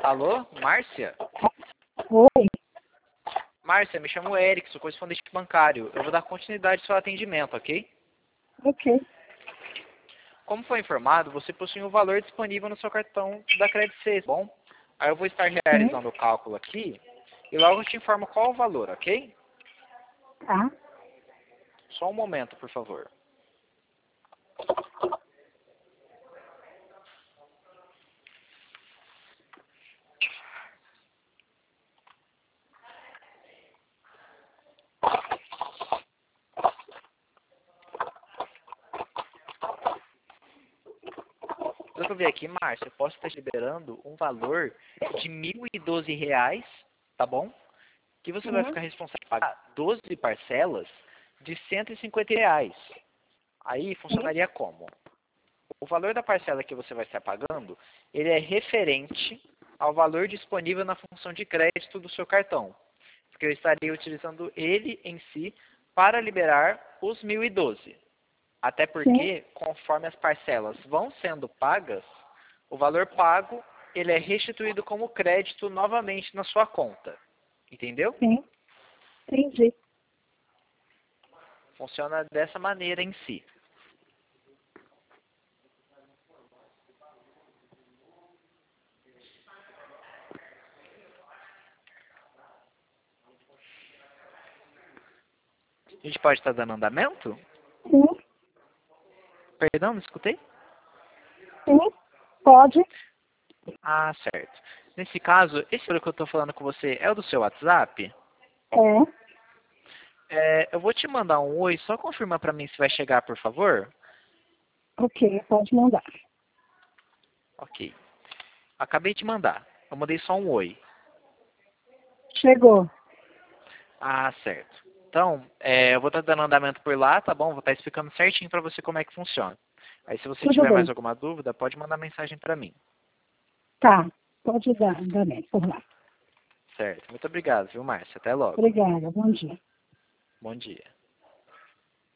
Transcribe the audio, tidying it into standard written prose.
Alô, Márcia? Oi. Márcia, me chamo Eric, sou correspondente bancário. Eu vou dar continuidade ao seu atendimento, ok? Ok. Como foi informado, você possui um valor disponível no seu cartão da Credit Suisse, bom? Aí eu vou estar Sim. realizando o cálculo aqui e logo eu te informo qual o valor, ok? Tá. Só um momento, por favor. Pelo que eu vi aqui, Márcia, eu posso estar te liberando um valor de R$ 1.012, tá bom? Que você vai ficar responsável por pagar 12 parcelas de R$ 150. Aí Sim. funcionaria como? O valor da parcela que você vai estar pagando, ele é referente ao valor disponível na função de crédito do seu cartão. Porque eu estaria utilizando ele em si para liberar os 1.012. Até Sim. porque, conforme as parcelas vão sendo pagas, o valor pago ele é restituído como crédito novamente na sua conta. Entendeu? Sim. Entendi. Funciona dessa maneira em si. A gente pode estar dando andamento? Sim. Perdão, não escutei? Sim. Pode. Ah, certo. Nesse caso, esse número que eu estou falando com você é o do seu WhatsApp? É. Eu vou te mandar um oi, só confirma para mim se vai chegar, por favor. Ok. Pode mandar. Ok. Acabei de mandar. Eu mandei só um oi. Chegou. Ah, certo. Então, eu vou estar dando andamento por lá, tá bom? Vou estar explicando certinho para você como é que funciona. Aí, se você Tudo tiver mais bem. alguma dúvida, pode mandar mensagem para mim. Tá. Pode dar andamento por lá. Certo. Muito obrigado, viu, Márcia? Até logo. Obrigada. Bom dia. Bom dia.